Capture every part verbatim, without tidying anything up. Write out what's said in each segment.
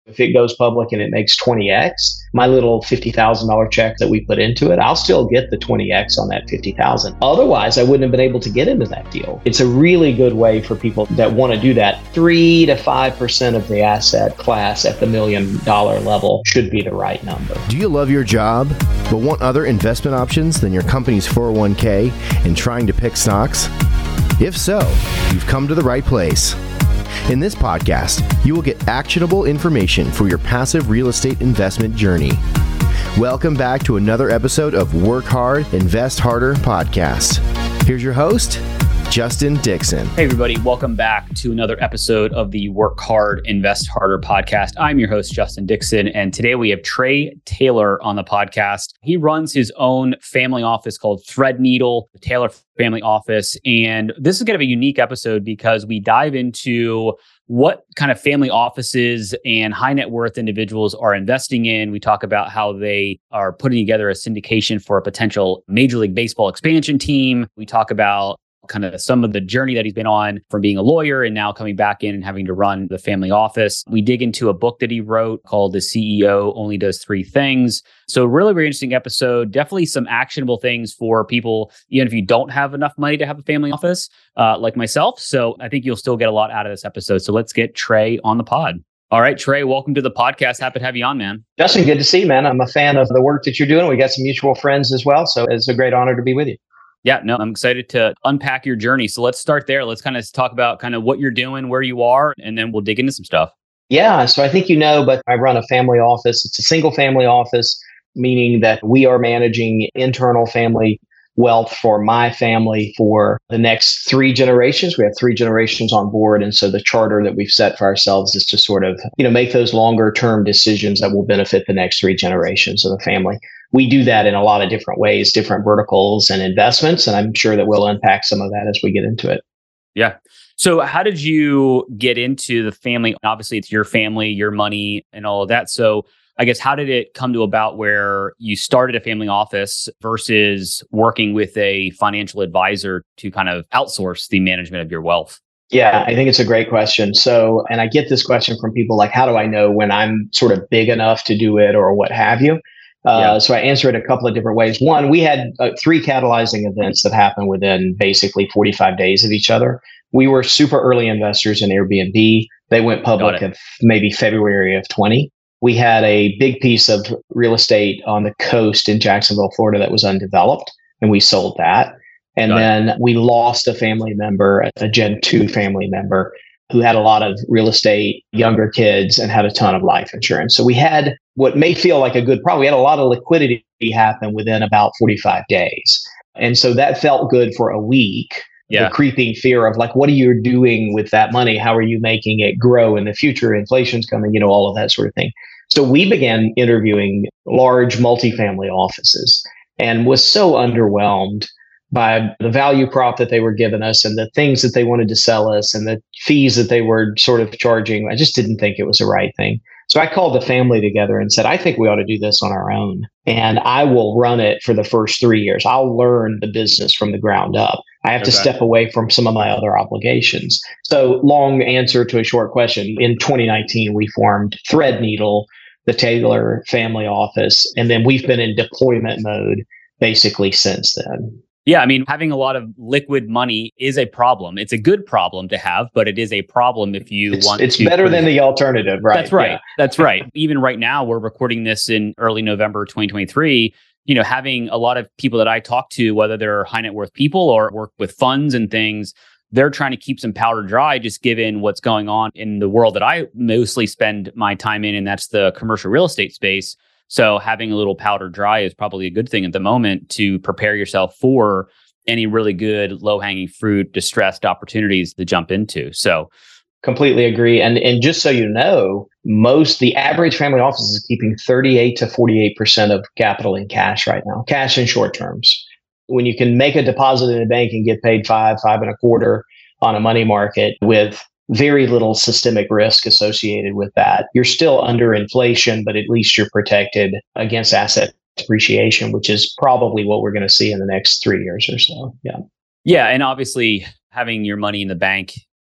If it goes public and it makes twenty X, my little fifty thousand dollars check that we put into it, I'll still get the twenty X on that fifty thousand. Otherwise, I wouldn't have been able to get into that deal. It's a really good way for people that want to do that. Three to five percent of the asset class at the million dollar level should be the right number. Do you love your job, but want other investment options than your company's four oh one k and trying to pick stocks? If so, you've come to the right place. In this podcast, you will get actionable information for your passive real estate investment journey. Welcome back to another episode of Work Hard, Invest Harder podcast. Here's your host, Justin Dixon. Hey, everybody. Welcome back to another episode of the Work Hard, Invest Harder podcast. I'm your host, Justin Dixon, and today we have Trey Taylor on the podcast. He runs his own family office called Threadneedle, the Taylor Family Office. And this is going to be a unique episode because we dive into what kind of family offices and high net worth individuals are investing in. We talk about how they are putting together a syndication for a potential Major League Baseball expansion team. We talk about kind of some of the journey that he's been on from being a lawyer and now coming back in and having to run the family office. We dig into a book that he wrote called The C E O Only Does Three Things. So really, really interesting episode. Definitely some actionable things for people, even if you don't have enough money to have a family office, uh, like myself. So I think you'll still get a lot out of this episode. So let's get Trey on the pod. All right, Trey, welcome to the podcast. Happy to have you on, man. Justin, good to see you, man. I'm a fan of the work that you're doing. We got some mutual friends as well. So it's a great honor to be with you. Yeah, no, I'm excited to unpack your journey. So let's start there. Let's kind of talk about kind of what you're doing, where you are, and then we'll dig into some stuff. Yeah, so I think you know, but I run a family office. It's a single family office, meaning that we are managing internal family wealth for my family for the next three generations. We have three generations on board. And so the charter that we've set for ourselves is to sort of, you know, make those longer term decisions that will benefit the next three generations of the family. We do that in a lot of different ways, different verticals and investments. And I'm sure that we'll unpack some of that as we get into it. Yeah. So how did you get into the family? Obviously, it's your family, your money, and all of that. So I guess, how did it come to about where you started a family office versus working with a financial advisor to kind of outsource the management of your wealth? Yeah, I think it's a great question. So, and I get this question from people like, how do I know when I'm sort of big enough to do it or what have you? Uh, yeah. So I answer it a couple of different ways. One, we had uh, three catalyzing events that happened within basically forty-five days of each other. We were super early investors in Airbnb. They went public in maybe February of twenty. We had a big piece of real estate on the coast in Jacksonville, Florida that was undeveloped, and we sold that. And Got then it. we lost a family member, a Gen two family member, who had a lot of real estate, younger kids, and had a ton of life insurance. So we had what may feel like a good problem. We had a lot of liquidity happen within about forty-five days. And so that felt good for a week. Yeah. The creeping fear of like, what are you doing with that money? How are you making it grow in the future? Inflation's coming, you know, all of that sort of thing. So we began interviewing large multifamily offices and was so underwhelmed by the value prop that they were giving us and the things that they wanted to sell us and the fees that they were sort of charging. I just didn't think it was the right thing. So I called the family together and said, I think we ought to do this on our own. And I will run it for the first three years. I'll learn the business from the ground up. I have okay. to step away from some of my other obligations. So long answer to a short question. In twenty nineteen, we formed Threadneedle, the Taylor Family Office. And then we've been in deployment mode basically since then. Yeah, I mean, having a lot of liquid money is a problem. It's a good problem to have, but it is a problem if you it's, want it's to. It's better than the alternative, right? That's right. Yeah. That's right. Even right now, we're recording this in early November twenty twenty-three. You know, having a lot of people that I talk to, whether they're high net worth people or work with funds and things, they're trying to keep some powder dry, just given what's going on in the world that I mostly spend my time in, and that's the commercial real estate space. So having a little powder dry is probably a good thing at the moment to prepare yourself for any really good low-hanging fruit, distressed opportunities to jump into. So completely agree. And and just so you know, most, the average family office is keeping thirty-eight to forty-eight percent of capital in cash right now, cash in short terms. When you can make a deposit in a bank and get paid five, five and a quarter on a money market with very little systemic risk associated with that, you're still under inflation, but at least you're protected against asset depreciation, which is probably what we're going to see in the next three years or so. Yeah. Yeah. And obviously having your money in the bank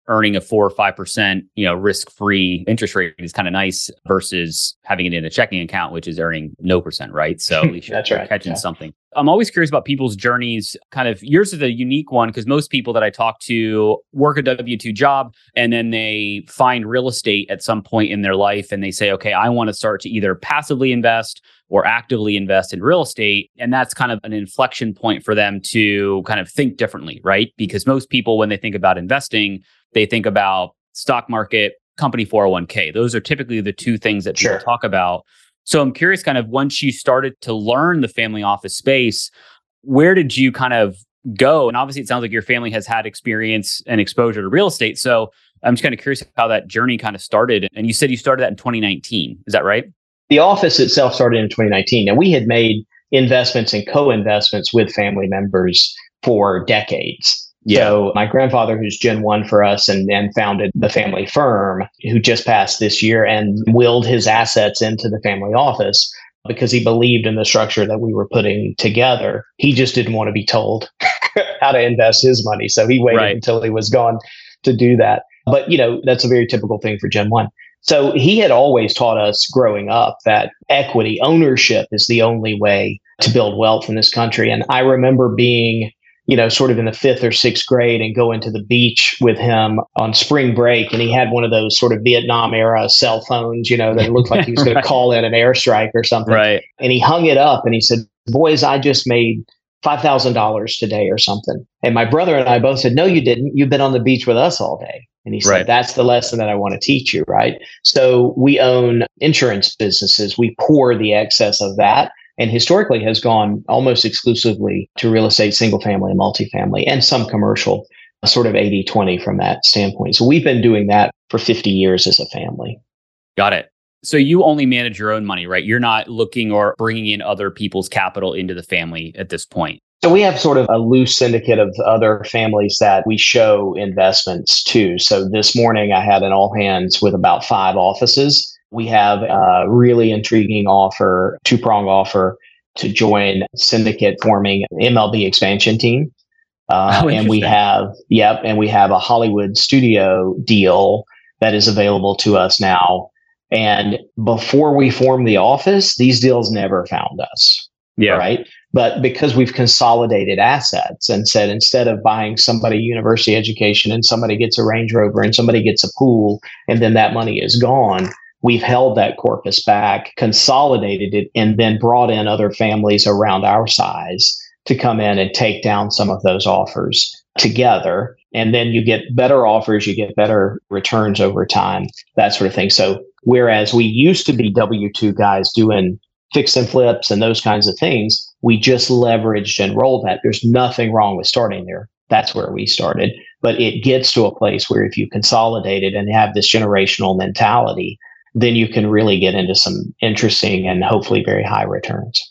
earning a four or five percent, you know, risk-free interest rate is kind of nice versus having it in a checking account, which is earning no percent, right? So at least you're, That's you're right. catching Yeah. something. I'm always curious about people's journeys. Kind of yours is a unique one because most people that I talk to work a W two job and then they find real estate at some point in their life and they say, okay, I want to start to either passively invest or actively invest in real estate. And that's kind of an inflection point for them to kind of think differently, right? Because most people, when they think about investing, they think about stock market, company four oh one k. Those are typically the two things that people Sure. talk about. So I'm curious, kind of once you started to learn the family office space, where did you kind of go? And obviously, it sounds like your family has had experience and exposure to real estate. So I'm just kind of curious how that journey kind of started. And you said you started that in twenty nineteen. Is that right? The office itself started in twenty nineteen. Now, we had made investments and co-investments with family members for decades. Yeah. So my grandfather, who's Gen one for us and, and founded the family firm, who just passed this year and willed his assets into the family office because he believed in the structure that we were putting together. He just didn't want to be told how to invest his money. So he waited Right. until he was gone to do that. But, you know, that's a very typical thing for Gen one. So he had always taught us growing up that equity ownership is the only way to build wealth in this country. And I remember being, you know, sort of in the fifth or sixth grade and going to the beach with him on spring break. And he had one of those sort of Vietnam era cell phones, you know, that looked like he was going Right. to call in an airstrike or something. Right. And he hung it up and he said, boys, I just made five thousand dollars today or something. And my brother and I both said, no, you didn't. You've been on the beach with us all day. And he said, Right. that's the lesson that I want to teach you, right? So we own insurance businesses. We pour the excess of that, and historically has gone almost exclusively to real estate, single family and multifamily, and some commercial, sort of eighty twenty from that standpoint. So we've been doing that for fifty years as a family. Got it. So you only manage your own money, right? You're not looking or bringing in other people's capital into the family at this point. So we have sort of a loose syndicate of other families that we show investments to. So this morning I had an all hands with about five offices. We have a really intriguing offer, two-prong offer to join syndicate forming M L B expansion team. Uh, Oh, and we interesting. have, yep, and we have a Hollywood studio deal that is available to us now. And before we formed the office, these deals never found us. Yeah. Right. But because we've consolidated assets and said, instead of buying somebody university education and somebody gets a Range Rover and somebody gets a pool and then that money is gone, we've held that corpus back, consolidated it, and then brought in other families around our size to come in and take down some of those offers together. And then you get better offers, you get better returns over time, that sort of thing. So whereas we used to be W two guys doing fix and flips and those kinds of things, we just leveraged and rolled that. There's nothing wrong with starting there. That's where we started. But it gets to a place where if you consolidate it and have this generational mentality, then you can really get into some interesting and hopefully very high returns.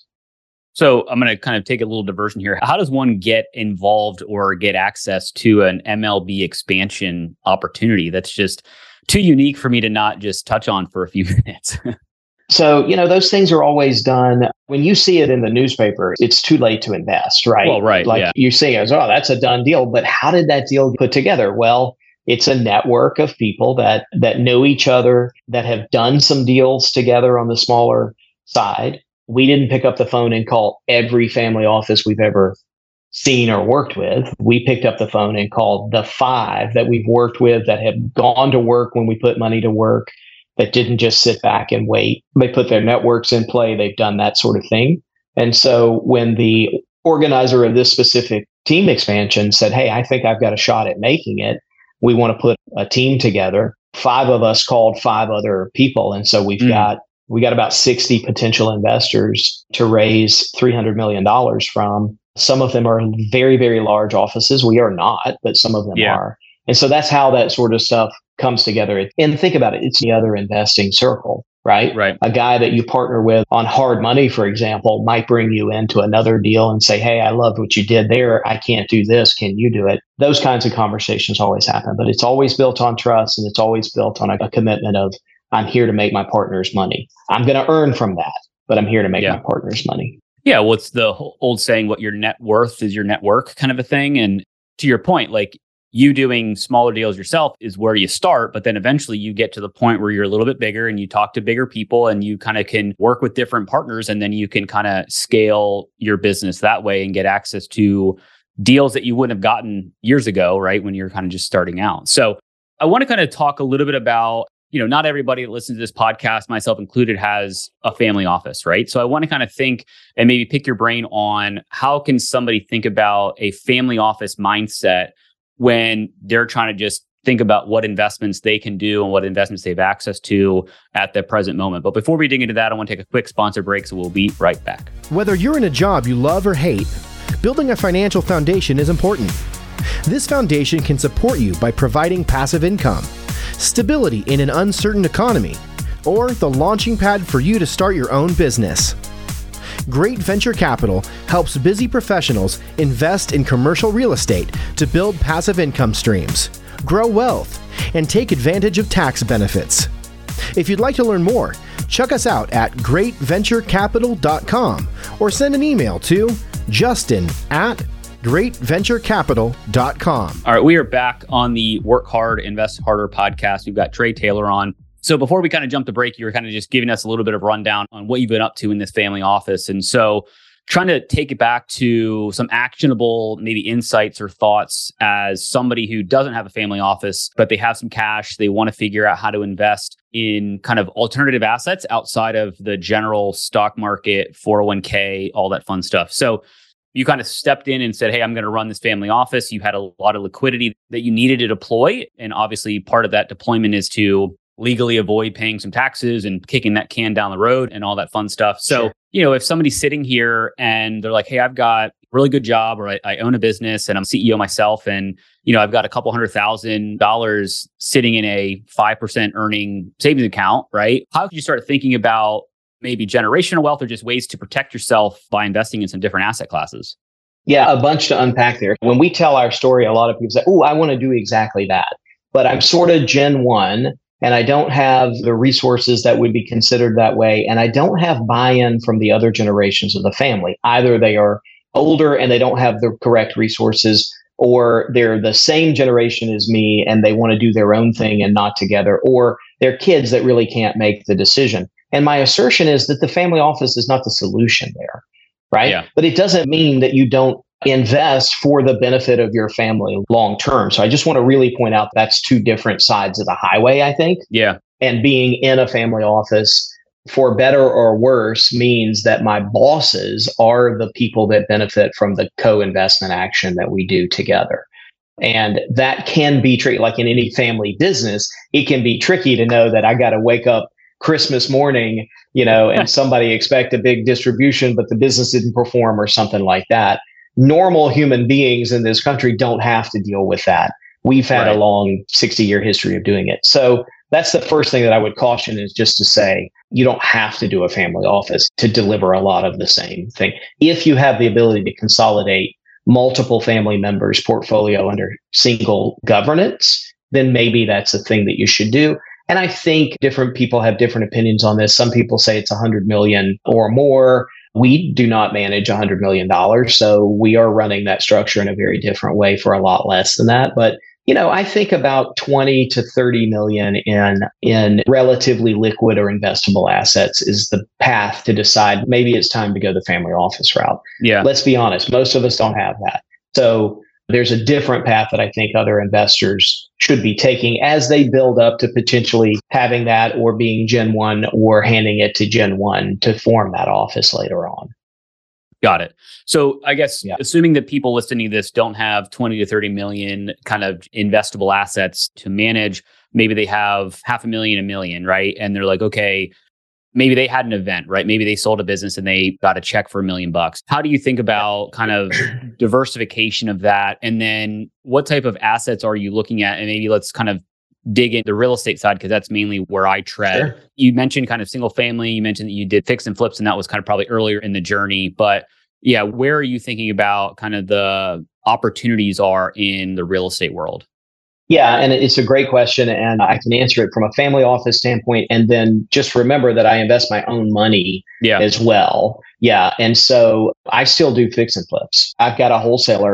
So I'm going to kind of take a little diversion here. How does one get involved or get access to an M L B expansion opportunity that's just too unique for me to not just touch on for a few minutes? So, you know, those things are always done. When you see it in the newspaper, it's too late to invest, right? Well, right, Like yeah. you say, oh, that's a done deal. But how did that deal get put together? Well, it's a network of people that that know each other, that have done some deals together on the smaller side. We didn't pick up the phone and call every family office we've ever seen or worked with. We picked up the phone and called the five that we've worked with that have gone to work when we put money to work, that didn't just sit back and wait. They put their networks in play. They've done that sort of thing. And so when the organizer of this specific team expansion said, hey, I think I've got a shot at making it, we want to put a team together. Five of us called five other people. And so we've mm. got we got about sixty potential investors to raise three hundred million dollars from. Some of them are very, very large offices. We are not, but some of them yeah. are. And so that's how that sort of stuff comes together. And think about it. It's the other investing circle, right? Right. A guy that you partner with on hard money, for example, might bring you into another deal and say, hey, I loved what you did there. I can't do this. Can you do it? Those kinds of conversations always happen, but it's always built on trust, and it's always built on a, a commitment of, I'm here to make my partners money. I'm going to earn from that, but I'm here to make yeah. my partners money. Yeah. What's the old saying, what your net worth is your network kind of a thing. And to your point, like, you doing smaller deals yourself is where you start, but then eventually you get to the point where you're a little bit bigger and you talk to bigger people and you kind of can work with different partners, and then you can kind of scale your business that way and get access to deals that you wouldn't have gotten years ago, right? When you're kind of just starting out. So I want to kind of talk a little bit about, you know, not everybody that listens to this podcast, myself included, has a family office, right? So I want to kind of think and maybe pick your brain on how can somebody think about a family office mindset when they're trying to just think about what investments they can do and what investments they have access to at the present moment. But before we dig into that, I want to take a quick sponsor break, so we'll be right back. Whether you're in a job you love or hate, building a financial foundation is important. This foundation can support you by providing passive income, stability in an uncertain economy, or the launching pad for you to start your own business. Great Venture Capital helps busy professionals invest in commercial real estate to build passive income streams, grow wealth, and take advantage of tax benefits. If you'd like to learn more, check us out at great venture capital dot com or send an email to justin at great venture capital dot com. All right, we are back on the Work Hard, Invest Harder podcast. We've got Trey Taylor on. So before we kind of jump the break, you were kind of just giving us a little bit of rundown on what you've been up to in this family office. And so trying to take it back to some actionable maybe insights or thoughts as somebody who doesn't have a family office, but they have some cash, they want to figure out how to invest in kind of alternative assets outside of the general stock market, four oh one k, all that fun stuff. So you kind of stepped in and said, hey, I'm going to run this family office. You had a lot of liquidity that you needed to deploy. And obviously part of that deployment is to legally avoid paying some taxes and kicking that can down the road and all that fun stuff. So, sure. you know, if somebody's sitting here and they're like, hey, I've got a really good job, or I, I own a business and I'm C E O myself, and, you know, I've got a couple hundred thousand dollars sitting in a five percent earning savings account, right? How could you start thinking about maybe generational wealth or just ways to protect yourself by investing in some different asset classes? Yeah, a bunch to unpack there. When we tell our story, a lot of people say, oh, I want to do exactly that. But I'm sort of Gen one, and I don't have the resources that would be considered that way. And I don't have buy-in from the other generations of the family. Either they are older and they don't have the correct resources, or they're the same generation as me and they want to do their own thing and not together, or they're kids that really can't make the decision. And my assertion is that the family office is not the solution there, right? Yeah. But it doesn't mean that you don't invest for the benefit of your family long term. So I just want to really point out that's two different sides of the highway, I think. Yeah. And being in a family office, for better or worse, means that my bosses are the people that benefit from the co-investment action that we do together. And that can be tricky. Like in any family business, it can be tricky to know that I got to wake up Christmas morning, you know, and somebody expect a big distribution, but the business didn't perform or something like that. Normal human beings in this country don't have to deal with that. We've had right. a long sixty year history of doing it. So that's the first thing that I would caution, is just to say, you don't have to do a family office to deliver a lot of the same thing. If you have the ability to consolidate multiple family members' portfolio under single governance, then maybe that's a thing that you should do. And I think different people have different opinions on this. Some people say it's one hundred million or more. We do not manage one hundred million dollars. So we are running that structure in a very different way for a lot less than that. But, you know, I think about twenty to thirty million in, in relatively liquid or investable assets is the path to decide maybe it's time to go the family office route. Yeah. Let's be honest. Most of us don't have that. So there's a different path that I think other investors should be taking as they build up to potentially having that, or being Gen one, or handing it to Gen one to form that office later on. Got it. So I guess yeah. assuming that people listening to this don't have twenty to thirty million kind of investable assets to manage, maybe they have half a million, a million, right? And they're like, okay, maybe they had an event, right? Maybe they sold a business and they got a check for a million bucks. How do you think about kind of diversification of that? And then what type of assets are you looking at? And maybe let's kind of dig into the real estate side, because that's mainly where I tread. Sure. You mentioned kind of single family. You mentioned that you did fix and flips, and that was kind of probably earlier in the journey. But yeah, where are you thinking about kind of the opportunities are in the real estate world? Yeah, and it's a great question, and I can answer it from a family office standpoint. And then just remember that I invest my own money yeah. as well. Yeah, and so I still do fix and flips. I've got a wholesaler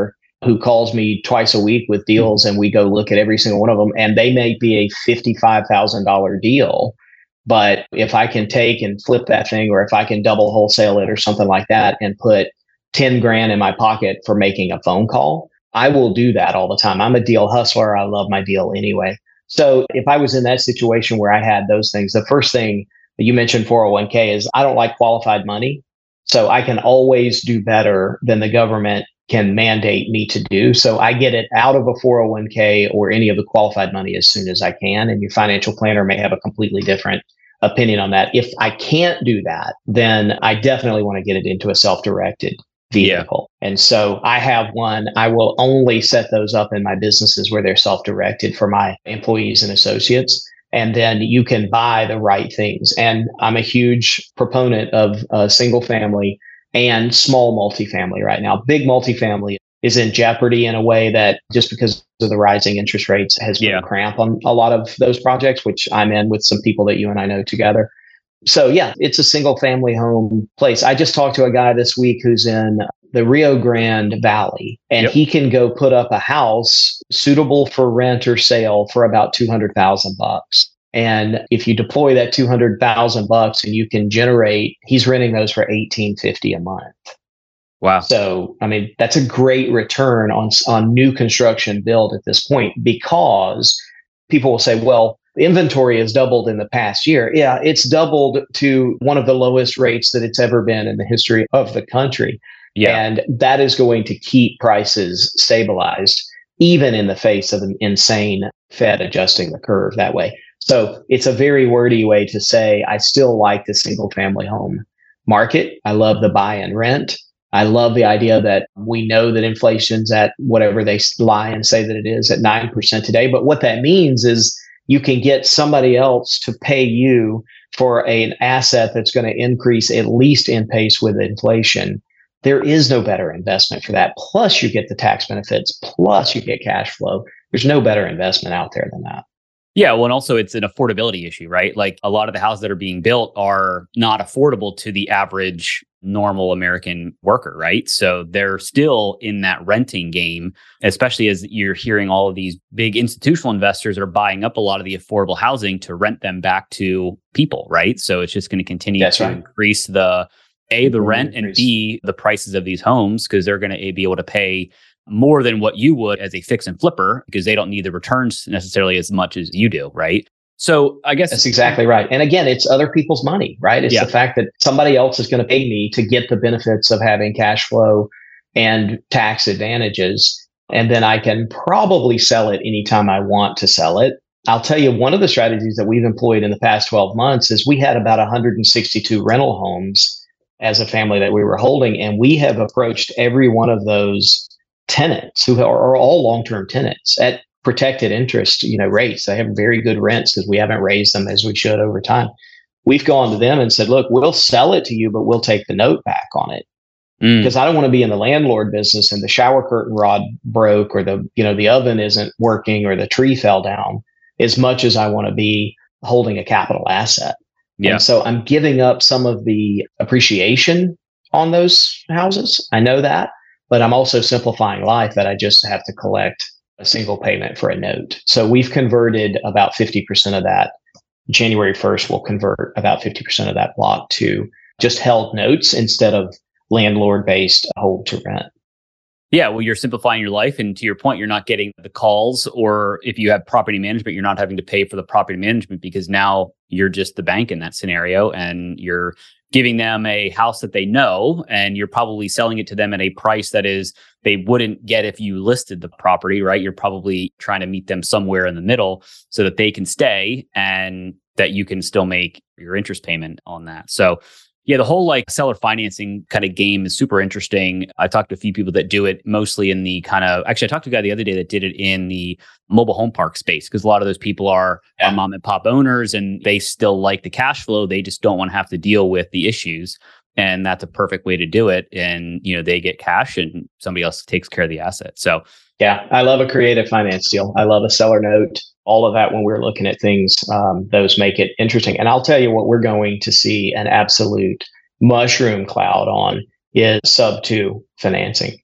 who calls me twice a week with deals, and we go look at every single one of them, and they may be a fifty-five thousand dollars deal. But if I can take and flip that thing, or if I can double wholesale it or something like that and put ten grand in my pocket for making a phone call, I will do that all the time. I'm a deal hustler. I love my deal anyway. So if I was in that situation where I had those things, the first thing that you mentioned four oh one k is I don't like qualified money. So I can always do better than the government can mandate me to do. So I get it out of a four oh one k or any of the qualified money as soon as I can. And your financial planner may have a completely different opinion on that. If I can't do that, then I definitely want to get it into a self-directed vehicle. Yeah. And so I have one. I will only set those up in my businesses where they're self-directed for my employees and associates. And then you can buy the right things. And I'm a huge proponent of uh, single family and small multifamily right now. Big multifamily is in jeopardy in a way that just because of the rising interest rates has put yeah. a cramp on a lot of those projects, which I'm in with some people that you and I know together. So yeah, it's a single family home place. I just talked to a guy this week who's in the Rio Grande Valley, and yep. he can go put up a house suitable for rent or sale for about two hundred thousand bucks. And if you deploy that two hundred thousand bucks and you can generate, he's renting those for eighteen fifty a month. Wow. So, I mean, that's a great return on, on new construction build at this point, because people will say, well, inventory has doubled in the past year. Yeah, it's doubled to one of the lowest rates that it's ever been in the history of the country. Yeah. And that is going to keep prices stabilized, even in the face of an insane Fed adjusting the curve that way. So it's a very wordy way to say, I still like the single family home market. I love the buy and rent. I love the idea that we know that inflation's at whatever they lie and say that it is at nine percent today. But what that means is you can get somebody else to pay you for a, an asset that's going to increase at least in pace with inflation. There is no better investment for that. Plus you get the tax benefits, plus you get cash flow. There's no better investment out there than that. Yeah, well, and also it's an affordability issue, right? Like a lot of the houses that are being built are not affordable to the average normal American worker, right? So they're still in that renting game, especially as you're hearing all of these big institutional investors are buying up a lot of the affordable housing to rent them back to people, right? So it's just going to continue That's to right. increase the A, the rent, and B, the prices of these homes, because they're going to be able to pay more than what you would as a fix and flipper, because they don't need the returns necessarily as much as you do, right? So I guess that's exactly right. And again, it's other people's money, right? It's yeah. the fact that somebody else is going to pay me to get the benefits of having cash flow and tax advantages. And then I can probably sell it anytime I want to sell it. I'll tell you, one of the strategies that we've employed in the past twelve months is we had about one hundred sixty-two rental homes as a family that we were holding. And we have approached every one of those tenants who are, are all long-term tenants at protected interest, you know, rates. They have very good rents because we haven't raised them as we should over time. We've gone to them and said, look, we'll sell it to you, but we'll take the note back on it. Because mm. I don't want to be in the landlord business and the shower curtain rod broke, or the, you know, the oven isn't working, or the tree fell down, as much as I want to be holding a capital asset. Yeah. And so I'm giving up some of the appreciation on those houses. I know that, but I'm also simplifying life that I just have to collect a single payment for a note. So we've converted about fifty percent of that. January first, we'll convert about fifty percent of that block to just held notes instead of landlord-based hold to rent. Yeah, well, you're simplifying your life. And to your point, you're not getting the calls, or if you have property management, you're not having to pay for the property management, because now you're just the bank in that scenario, and you're giving them a house that they know, and you're probably selling it to them at a price that is they wouldn't get if you listed the property, right? You're probably trying to meet them somewhere in the middle so that they can stay and that you can still make your interest payment on that. So yeah, the whole like seller financing kind of game is super interesting. I talked to a few people that do it mostly in the kind of, actually I talked to a guy the other day that did it in the mobile home park space, because a lot of those people are, yeah. are mom and pop owners, and they still like the cash flow. They just don't want to have to deal with the issues. And that's a perfect way to do it. And, you know, they get cash and somebody else takes care of the asset. So yeah, I love a creative finance deal. I love a seller note. All of that, when we're looking at things, um, those make it interesting. And I'll tell you what we're going to see an absolute mushroom cloud on is sub two financing.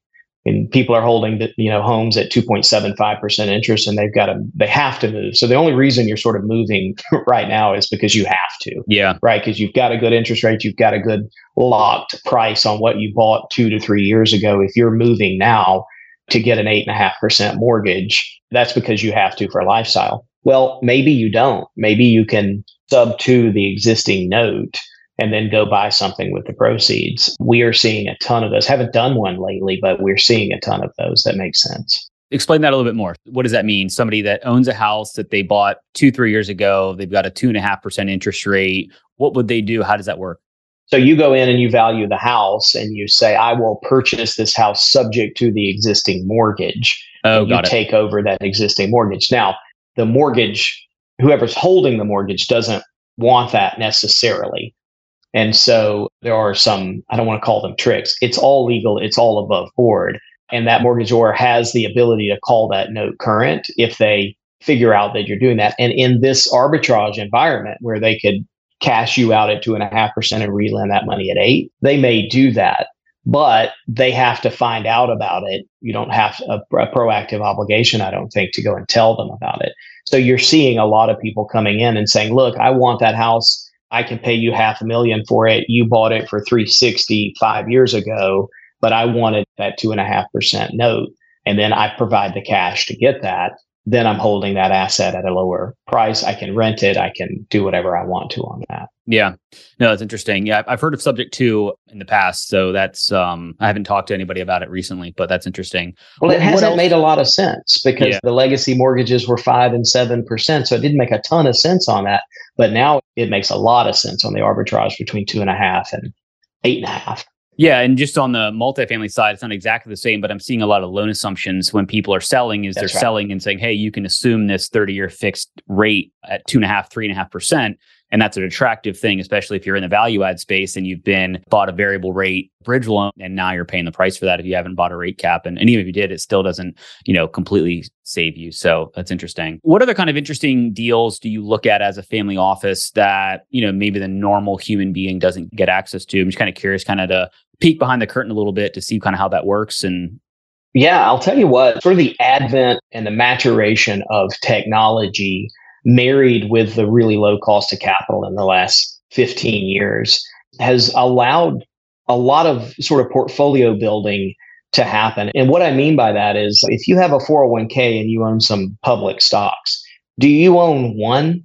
And people are holding the, you know, homes at two point seven five percent interest, and they've got to, they have to move. So the only reason you're sort of moving right now is because you have to. Yeah. Right. Because you've got a good interest rate. You've got a good locked price on what you bought two to three years ago. If you're moving now to get an eight and a half percent mortgage, that's because you have to for a lifestyle. Well, maybe you don't. Maybe you can sub to the existing note and then go buy something with the proceeds. We are seeing a ton of those. Haven't done one lately, but we're seeing a ton of those. That makes sense. Explain that a little bit more. What does that mean? Somebody that owns a house that they bought two, three years ago, they've got a two and a half percent interest rate. What would they do? How does that work? So you go in and you value the house and you say, I will purchase this house subject to the existing mortgage. Oh, and got you it. take over that existing mortgage. Now, the mortgage, whoever's holding the mortgage doesn't want that necessarily. And so there are some, I don't want to call them tricks. It's all legal. It's all above board. And that mortgagor has the ability to call that note current if they figure out that you're doing that. And in this arbitrage environment where they could cash you out at two and a half percent and relend that money at eight, they may do that, but they have to find out about it. You don't have a, a proactive obligation, I don't think, to go and tell them about it. So you're seeing a lot of people coming in and saying, look, I want that house. I can pay you half a million for it. You bought it for three sixty five years ago, but I wanted that two and a half percent note. And then I provide the cash to get that. Then I'm holding that asset at a lower price. I can rent it. I can do whatever I want to on that. Yeah. No, that's interesting. Yeah. I've heard of Subject to in the past. So that's, um, I haven't talked to anybody about it recently, but that's interesting. Well, it What hasn't else? made a lot of sense because Yeah. the legacy mortgages were five and seven percent. So it didn't make a ton of sense on that. But now it makes a lot of sense on the arbitrage between two and a half and eight and a half. Yeah. And just on the multifamily side, it's not exactly the same, but I'm seeing a lot of loan assumptions when people are selling is That's they're right. selling and saying, hey, you can assume this thirty year fixed rate at two and a half, three and a half percent. And that's an attractive thing, especially if you're in the value add space and you've been bought a variable rate bridge loan and now you're paying the price for that if you haven't bought a rate cap. And, and even if you did, it still doesn't, you know, completely save you. So that's interesting. What other kind of interesting deals do you look at as a family office that, you know, maybe the normal human being doesn't get access to? I'm just kind of curious kind of to peek behind the curtain a little bit to see kind of how that works. And Yeah, I'll tell you what, sort of the advent and the maturation of technology married with the really low cost of capital in the last fifteen years has allowed a lot of sort of portfolio building to happen. And what I mean by that is if you have a four oh one k and you own some public stocks, do you own one?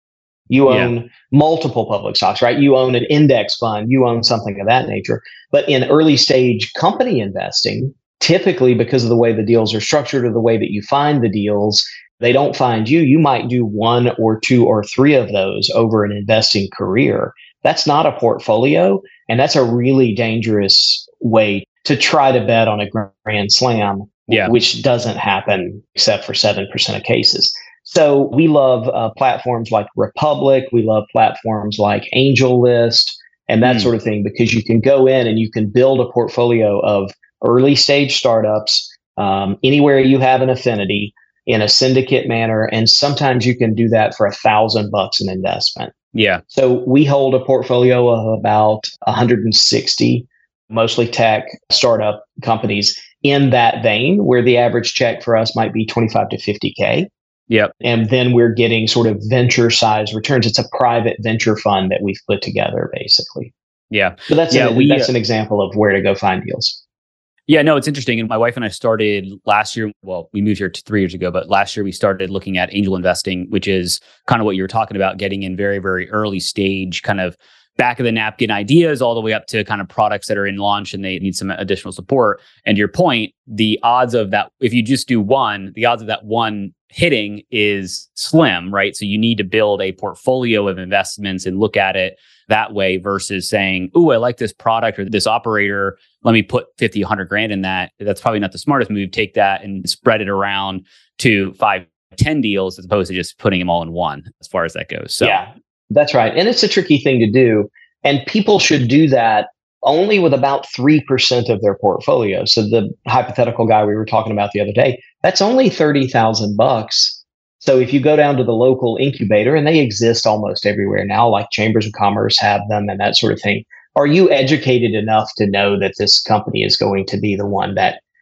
You own yeah. multiple public stocks, right? You own an index fund, you own something of that nature. But in early stage company investing, typically because of the way the deals are structured or the way that you find the deals, they don't find you. You might do one or two or three of those over an investing career. That's not a portfolio. And that's a really dangerous way to try to bet on a grand slam, yeah. which doesn't happen except for seven percent of cases. So we love uh, platforms like Republic. We love platforms like AngelList and that mm. sort of thing, because you can go in and you can build a portfolio of early stage startups um, anywhere you have an affinity in a syndicate manner. And sometimes you can do that for a thousand bucks an investment. Yeah. So we hold a portfolio of about one hundred sixty, mostly tech startup companies in that vein, where the average check for us might be twenty-five to fifty K. Yep. And then we're getting sort of venture size returns. It's a private venture fund that we've put together, basically. Yeah. So that's, yeah, an, we, that's an example of where to go find deals. Yeah, no, it's interesting. And my wife and I started last year. Well, we moved here t- three years ago, but last year we started looking at angel investing, which is kind of what you were talking about, getting in very, very early stage, kind of back of the napkin ideas all the way up to kind of products that are in launch and they need some additional support. And your point, the odds of that, if you just do one, the odds of that one hitting is slim, right? So you need to build a portfolio of investments and look at it that way versus saying, "Ooh, I like this product or this operator. Let me put fifty, one hundred grand in that." That's probably not the smartest move. Take that and spread it around to five, ten deals as opposed to just putting them all in one as far as that goes. So yeah, that's right. And it's a tricky thing to do. And people should do that only with about three percent of their portfolio. So the hypothetical guy we were talking about the other day, that's only thirty thousand bucks. So if you go down to the local incubator, and they exist almost everywhere now, like Chambers of Commerce have them and that sort of thing, are you educated enough to know that this company is going to be the one that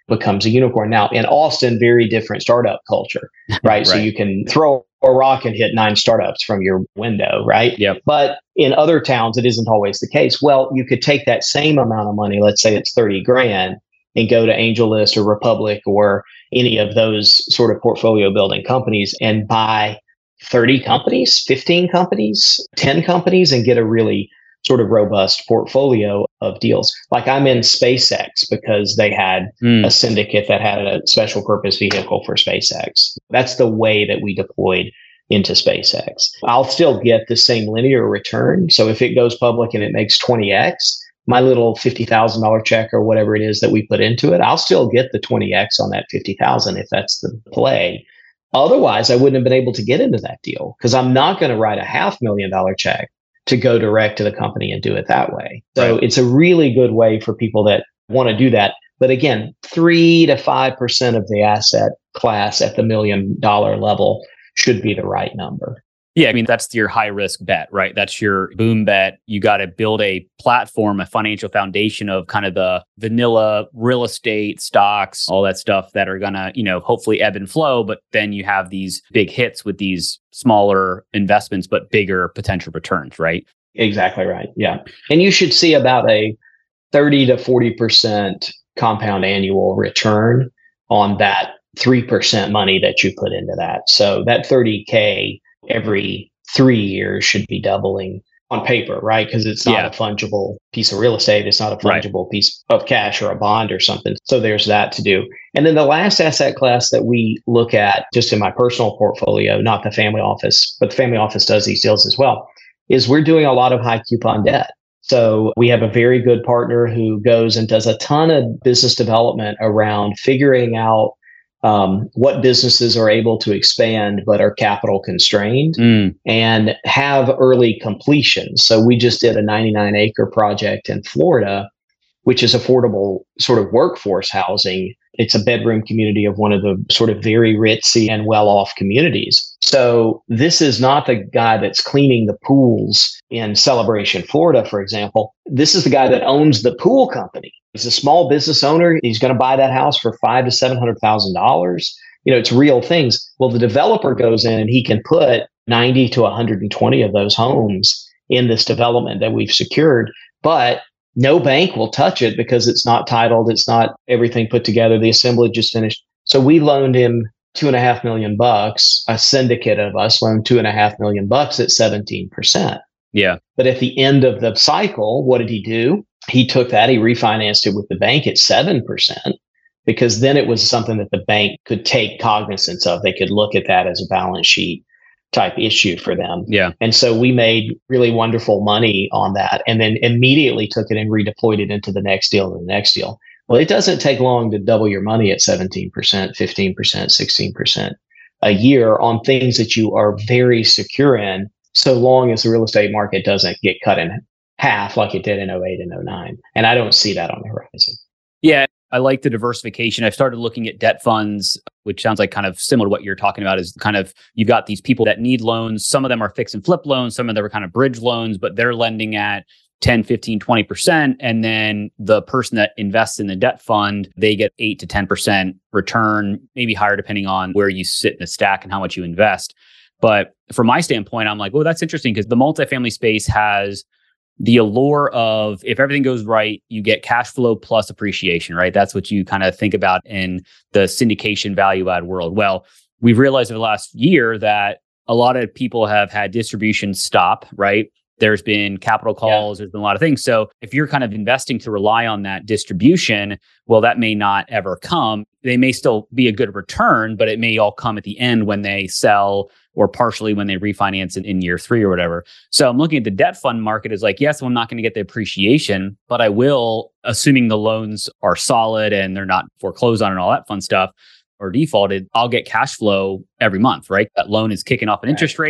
becomes a unicorn. Now, in Austin, very different startup culture, right? right. So you can throw a rock and hit nine startups from your window, right? Yep. But in other towns, it isn't always the case. Well, you could take that same amount of money, let's say it's thirty grand, and go to AngelList or Republic or any of those sort of portfolio building companies and buy thirty companies, fifteen companies, ten companies, and get a really sort of robust portfolio of deals. Like I'm in SpaceX because they had mm. a syndicate that had a special purpose vehicle for SpaceX. That's the way that we deployed into SpaceX. I'll still get the same linear return. So if it goes public and it makes twenty X, my little fifty thousand dollars check or whatever it is that we put into it, I'll still get the twenty X on that fifty thousand if that's the play. Otherwise, I wouldn't have been able to get into that deal because I'm not going to write a half million dollar check to go direct to the company and do it that way. So right. It's a really good way for people that want to do that. But again, three to five percent of the asset class at the million dollar level should be the right number. Yeah, I mean, that's your high risk bet, right? That's your boom bet. You got to build a platform, a financial foundation of kind of the vanilla real estate stocks, all that stuff that are going to, you know, hopefully ebb and flow. But then you have these big hits with these smaller investments, but bigger potential returns, right? Exactly right. Yeah. And you should see about a thirty to forty percent compound annual return on that three percent money that you put into that. So that thirty K every three years should be doubling on paper, right? Because it's not yeah. a fungible piece of real estate. It's not a fungible right. piece of cash or a bond or something. So there's that to do. And then the last asset class that we look at just in my personal portfolio, not the family office, but the family office does these deals as well, is we're doing a lot of high coupon debt. So we have a very good partner who goes and does a ton of business development around figuring out Um, what businesses are able to expand but are capital constrained mm. and have early completion. So we just did a ninety-nine acre project in Florida, which is affordable sort of workforce housing. It's a bedroom community of one of the sort of very ritzy and well-off communities. So this is not the guy that's cleaning the pools in Celebration, Florida, for example. This is the guy that owns the pool company. He's a small business owner. He's going to buy that house for five to seven hundred thousand dollars. You know, it's real things. Well, the developer goes in and he can put ninety to one hundred twenty of those homes in this development that we've secured, but no bank will touch it because it's not titled. It's not everything put together. The assemblage is finished. So we loaned him two and a half million bucks. A syndicate of us loaned two and a half million bucks at seventeen percent. Yeah. But at the end of the cycle, what did he do? He took that, he refinanced it with the bank at seven percent because then it was something that the bank could take cognizance of. They could look at that as a balance sheet type issue for them. Yeah. And so we made really wonderful money on that and then immediately took it and redeployed it into the next deal and the next deal. Well, it doesn't take long to double your money at seventeen percent, fifteen percent, sixteen percent a year on things that you are very secure in, so long as the real estate market doesn't get cut in half like it did in oh eight and oh nine. And I don't see that on the horizon. Yeah, I like the diversification. I've started looking at debt funds, which sounds like kind of similar to what you're talking about, is kind of, you've got these people that need loans. Some of them are fix and flip loans. Some of them are kind of bridge loans, but they're lending at ten, fifteen, twenty percent. And then the person that invests in the debt fund, they get eight to ten percent return, maybe higher depending on where you sit in the stack and how much you invest. But from my standpoint, I'm like, oh, that's interesting because the multifamily space has the allure of, if everything goes right, you get cash flow plus appreciation, right? That's what you kind of think about in the syndication value add world. Well, we've realized over the last year that a lot of people have had distributions stop, right? There's been capital calls, yeah. There's been a lot of things. So if you're kind of investing to rely on that distribution, well, that may not ever come. They may still be a good return, but it may all come at the end when they sell or partially when they refinance it in year three or whatever. So I'm looking at the debt fund market as like, yes, I'm not going to get the appreciation, but I will, assuming the loans are solid and they're not foreclosed on and all that fun stuff or defaulted, I'll get cash flow every month, right? That loan is kicking off an interest rate.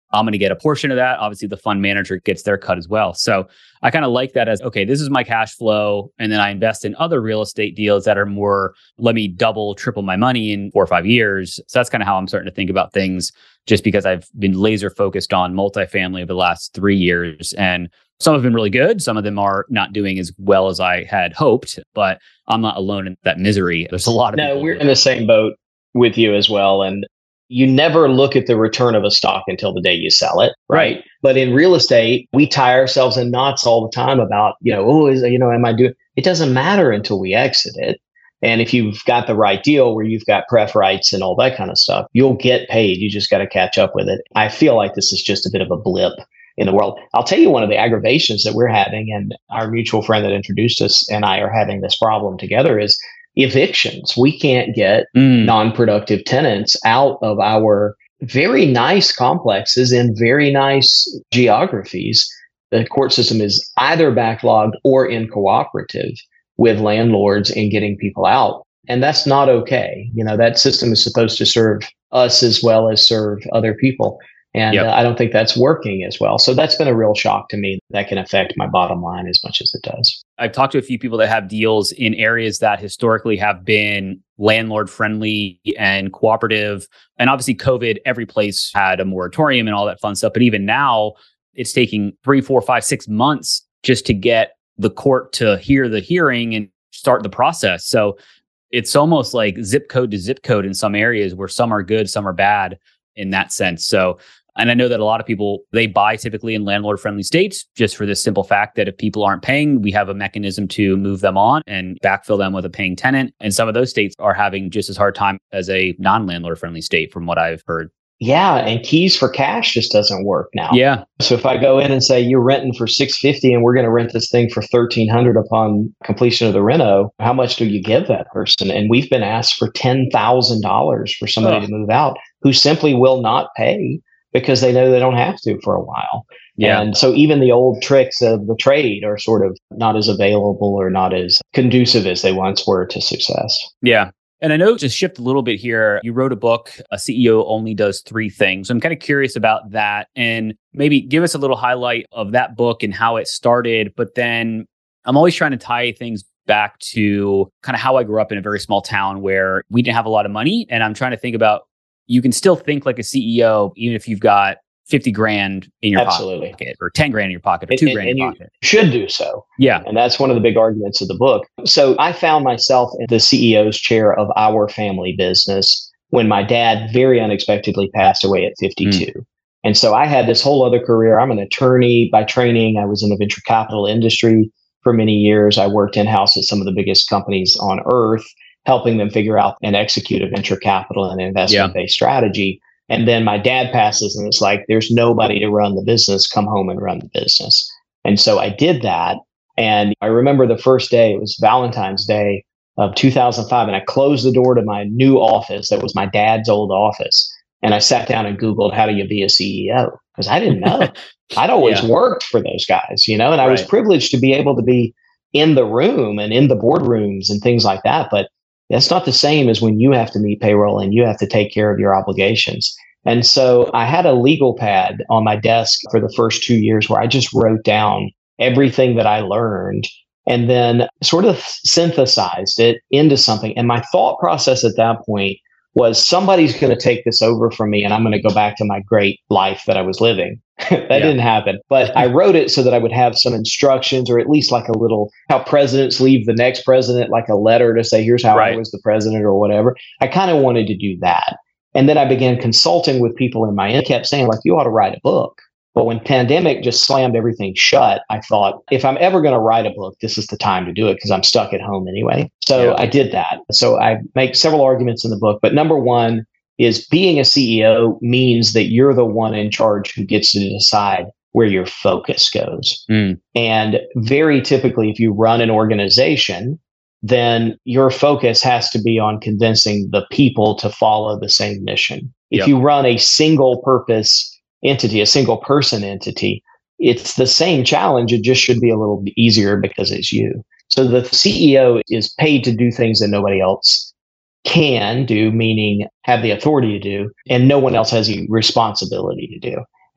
I'm going to get a portion of that. Obviously, the fund manager gets their cut as well. So I kind of like that as, okay, this is my cash flow. And then I invest in other real estate deals that are more, let me double, triple my money in four or five years. So that's kind of how I'm starting to think about things, just because I've been laser focused on multifamily over the last three years. And some have been really good. Some of them are not doing as well as I had hoped, but I'm not alone in that misery. There's a lot of No, we're in the same boat with you as well. And you never look at the return of a stock until the day you sell it, right? right? But in real estate, we tie ourselves in knots all the time about, you know, oh, is, you know, am I doing? It doesn't matter until we exit it. And if you've got the right deal where you've got pref rights and all that kind of stuff, you'll get paid. You just got to catch up with it. I feel like this is just a bit of a blip in the world. I'll tell you one of the aggravations that we're having, and our mutual friend that introduced us and I are having this problem together, is evictions. We can't get mm. non-productive tenants out of our very nice complexes in very nice geographies. The court system is either backlogged or in cooperative with landlords in getting people out. And that's not okay. You know, that system is supposed to serve us as well as serve other people. And yep. uh, I don't think that's working as well. So that's been a real shock to me. That can affect my bottom line as much as it does. I've talked to a few people that have deals in areas that historically have been landlord friendly and cooperative. And obviously COVID, every place had a moratorium and all that fun stuff. But even now, it's taking three, four, five, six months just to get the court to hear the hearing and start the process. So it's almost like zip code to zip code in some areas where some are good, some are bad in that sense. So, and I know that a lot of people, they buy typically in landlord-friendly states just for this simple fact that if people aren't paying, we have a mechanism to move them on and backfill them with a paying tenant. And some of those states are having just as hard time as a non-landlord-friendly state from what I've heard. Yeah, and keys for cash just doesn't work now. Yeah. So if I go in and say you're renting for six hundred fifty dollars and we're going to rent this thing for thirteen hundred dollars upon completion of the reno, how much do you give that person? And we've been asked for ten thousand dollars for somebody oh. to move out who simply will not pay because they know they don't have to for a while. Yeah. And so even the old tricks of the trade are sort of not as available or not as conducive as they once were to success. Yeah. And I know, to shift a little bit here, you wrote a book, A C E O Only Does Three Things. So I'm kind of curious about that, and maybe give us a little highlight of that book and how it started. But then I'm always trying to tie things back to kind of how I grew up in a very small town where we didn't have a lot of money. And I'm trying to think about, you can still think like a C E O, even if you've got fifty grand in your Absolutely. pocket or ten grand in your pocket or two and, grand and in your you pocket. Should do so. Yeah. And that's one of the big arguments of the book. So I found myself in the C E O's chair of our family business when my dad very unexpectedly passed away at fifty-two. Mm. And so I had this whole other career. I'm an attorney by training. I was in the venture capital industry for many years. I worked in-house at some of the biggest companies on earth, helping them figure out and execute a venture capital and investment-based yeah. strategy. And then my dad passes and it's like, there's nobody to run the business. Come home and run the business. And so I did that. And I remember the first day, it was Valentine's Day of two thousand five. And I closed the door to my new office. That was my dad's old office. And I sat down and Googled, how do you be a C E O? Because I didn't know. I'd always yeah. worked for those guys, you know, and I right. was privileged to be able to be in the room and in the boardrooms and things like that. But that's not the same as when you have to meet payroll and you have to take care of your obligations. And so I had a legal pad on my desk for the first two years where I just wrote down everything that I learned and then sort of synthesized it into something. And my thought process at that point was, somebody's going to take this over from me and I'm going to go back to my great life that I was living. that yeah. didn't happen. But I wrote it so that I would have some instructions, or at least like a little, how presidents leave the next president, like a letter to say, here's how right. I was the president or whatever. I kind of wanted to do that. And then I began consulting with people in my end, kept saying like, you ought to write a book. But when pandemic just slammed everything shut, I thought, if I'm ever going to write a book, this is the time to do it because I'm stuck at home anyway. So yeah. I did that. So I make several arguments in the book. But number one is, being a C E O means that you're the one in charge who gets to decide where your focus goes. Mm. And very typically, if you run an organization, then your focus has to be on convincing the people to follow the same mission. If yep. you run a single purpose entity, a single person entity, it's the same challenge. It just should be a little bit easier because it's you. So the C E O is paid to do things that nobody else can do, meaning have the authority to do, and no one else has the responsibility to do.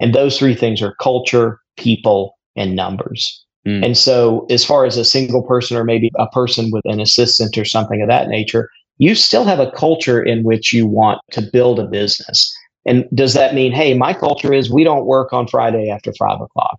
And those three things are culture, people, and numbers. Mm. And so as far as a single person or maybe a person with an assistant or something of that nature, you still have a culture in which you want to build a business. And does that mean, hey, my culture is we don't work on Friday after five o'clock,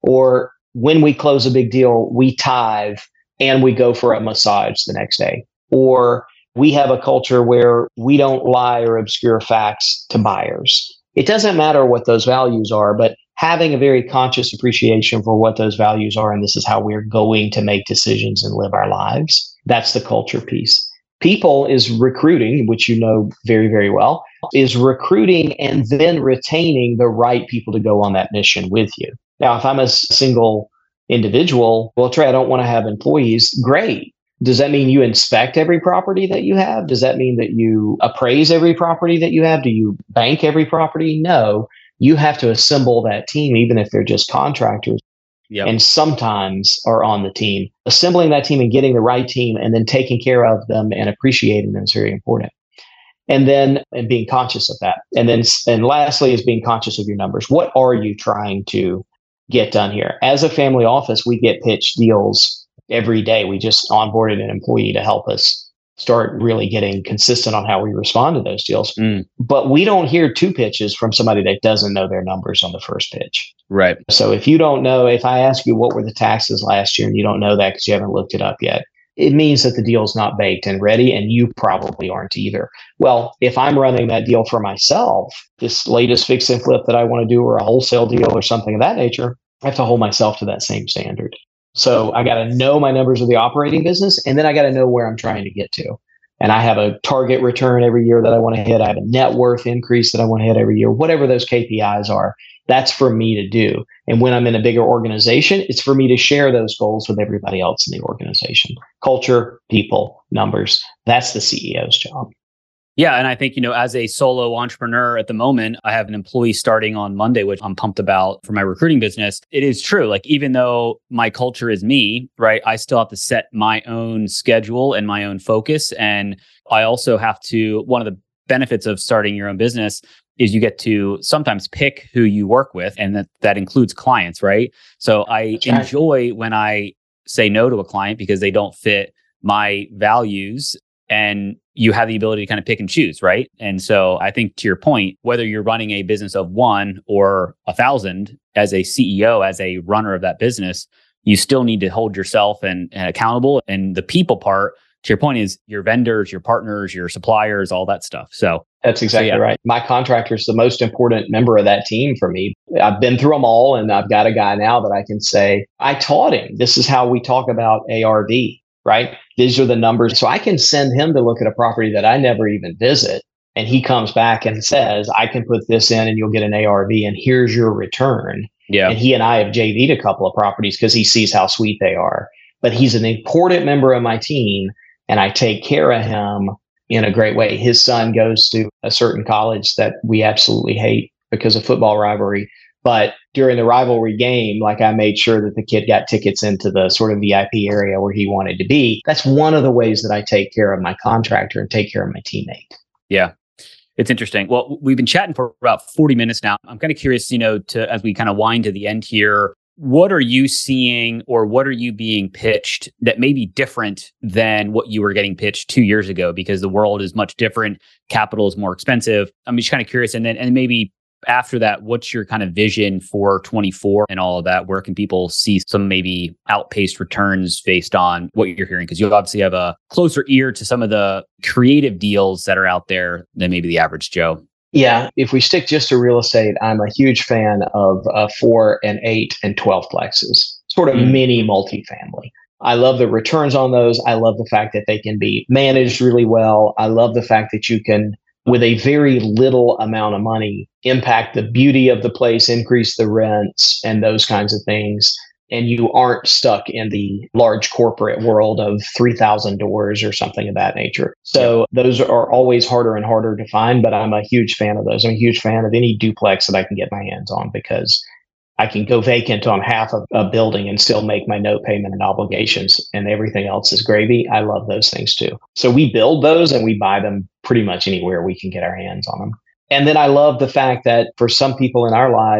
or when we close a big deal, we tithe and we go for a massage the next day, or we have a culture where we don't lie or obscure facts to buyers. It doesn't matter what those values are, but having a very conscious appreciation for what those values are, and this is how we're going to make decisions and live our lives. That's the culture piece. People is recruiting, which you know very, very well, is recruiting and then retaining the right people to go on that mission with you. Now, if I'm a single individual, well, Trey, I don't want to have employees. Great. Does that mean you inspect every property that you have? Does that mean that you appraise every property that you have? Do you bank every property? No. You have to assemble that team, even if they're just contractors. Yep. And sometimes are on the team. Assembling that team and getting the right team and then taking care of them and appreciating them is very important. And then and being conscious of that. And then and lastly is being conscious of your numbers. What are you trying to get done here? As a family office, we get pitched deals every day. We just onboarded an employee to help us start really getting consistent on how we respond to those deals. Mm. But we don't hear two pitches from somebody that doesn't know their numbers on the first pitch. Right. So if you don't know, if I ask you what were the taxes last year and you don't know that because you haven't looked it up yet, it means that the deal's not baked and ready, and you probably aren't either. Well, if I'm running that deal for myself, this latest fix and flip that I want to do, or a wholesale deal or something of that nature, I have to hold myself to that same standard. So I got to know my numbers of the operating business, and then I got to know where I'm trying to get to. And I have a target return every year that I want to hit. I have a net worth increase that I want to hit every year, whatever those K P Is are. That's for me to do. And when I'm in a bigger organization, it's for me to share those goals with everybody else in the organization. Culture, people, numbers. That's the C E O's job. Yeah. And I think, you know, as a solo entrepreneur at the moment, I have an employee starting on Monday, which I'm pumped about for my recruiting business. It is true. Like, even though my culture is me, right, I still have to set my own schedule and my own focus. And I also have to, one of the benefits of starting your own business is you get to sometimes pick who you work with, and that, that includes clients, right? So I That's enjoy right. when I say no to a client because they don't fit my values, and you have the ability to kind of pick and choose, right? And so I think, to your point, whether you're running a business of one or a thousand, as a C E O, as a runner of that business, you still need to hold yourself and, and accountable. And the people part, to your point, is your vendors, your partners, your suppliers, all that stuff. So that's exactly so, yeah. right. My contractor is the most important member of that team for me. I've been through them all, and I've got a guy now that I can say, I taught him. This is how we talk about A R V, right? These are the numbers. So I can send him to look at a property that I never even visit. And he comes back and says, I can put this in and you'll get an A R V, and here's your return. Yeah. And he and I have J V'd a couple of properties because he sees how sweet they are. But he's an important member of my team, and I take care of him in a great way. His son goes to a certain college that we absolutely hate because of football rivalry. But during the rivalry game, like, I made sure that the kid got tickets into the sort of V I P area where he wanted to be. That's one of the ways that I take care of my contractor and take care of my teammate. Yeah. It's interesting. Well, we've been chatting for about forty minutes now. I'm kind of curious, you know, to as we kind of wind to the end here, what are you seeing, or what are you being pitched that may be different than what you were getting pitched two years ago? Because the world is much different. Capital is more expensive. I'm just kind of curious. And then, and maybe after that, what's your kind of vision for twenty-four and all of that? Where can people see some maybe outpaced returns based on what you're hearing? Because you obviously have a closer ear to some of the creative deals that are out there than maybe the average Joe. Yeah. If we stick just to real estate, I'm a huge fan of uh, four and eight and twelve plexes, sort of mm. mini multifamily. I love the returns on those. I love the fact that they can be managed really well. I love the fact that you can, with a very little amount of money, impact the beauty of the place, increase the rents, and those kinds of things. And you aren't stuck in the large corporate world of three thousand doors or something of that nature. So yeah. those are always harder and harder to find, but I'm a huge fan of those. I'm a huge fan of any duplex that I can get my hands on, because I can go vacant on half of a building and still make my note payment and obligations, and everything else is gravy. I love those things too. So we build those and we buy them pretty much anywhere we can get our hands on them. And then I love the fact that for some people in our lives,